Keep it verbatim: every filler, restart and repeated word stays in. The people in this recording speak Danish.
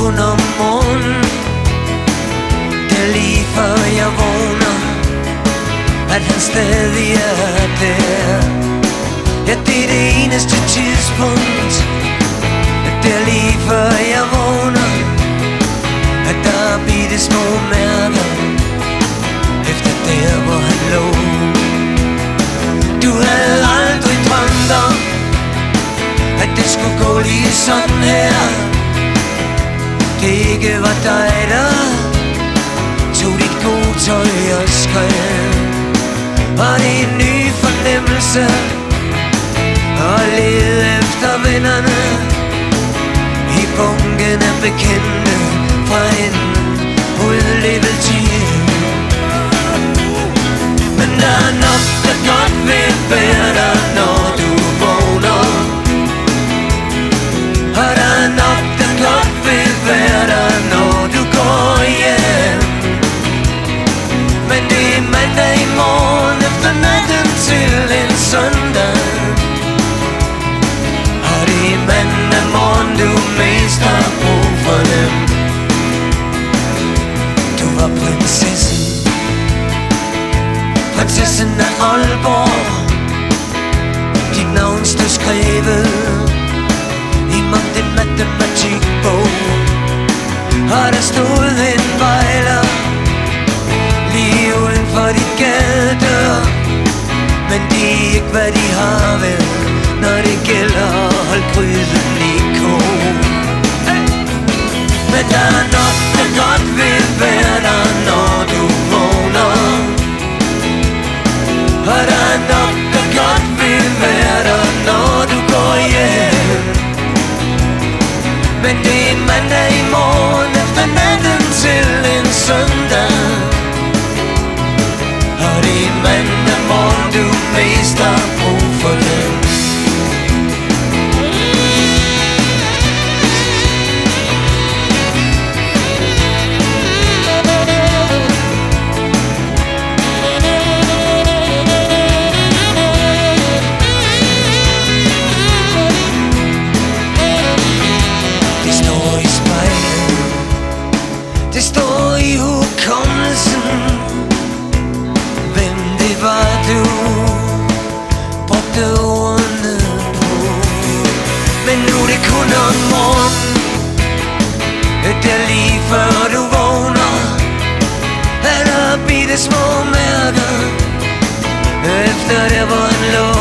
kun om morgenen. Det er lige før jeg vågner, at han stadig er der. Ja, det er det eneste tidspunkt. Det er lige før jeg vågner, at der er bitte små mærker efter der, hvor han lå. Du havde aldrig drømt om, at det skulle gå lige sådan her. Det ikke var dig, der tog dit gode tøj og skrev. Og det er en ny fornemmelse at lede efter vennerne i bunken af bekendte fra en udlevet tid. Men der er nok, der godt vil være der, når du vågner. Og der er nok, der godt vil være der, når du går hjem. Men det er mandag i morgen efter natten til en søndag. Og det er mandag morgen, du mest har brug for dem. Du var prinsessen, prinsessen af Aalborg. Dit navn stod skrevet i mangt en matematikbog. Og der stod en bejler lige uden for dit gadedør. Men det er ikke hvad de har vel, når det gælder at holde gryden i kog. Men der er nok, der godt vil være der, når du vågner. Og der er nok, der godt vil være der, når du går hjem. Men det er mandag i morgen efter natten til en søndag. Og det er mandag morgen, du mest har brug for dem. Det er lige før du vågner, er der bitte små mærker efter der, hvor han lå.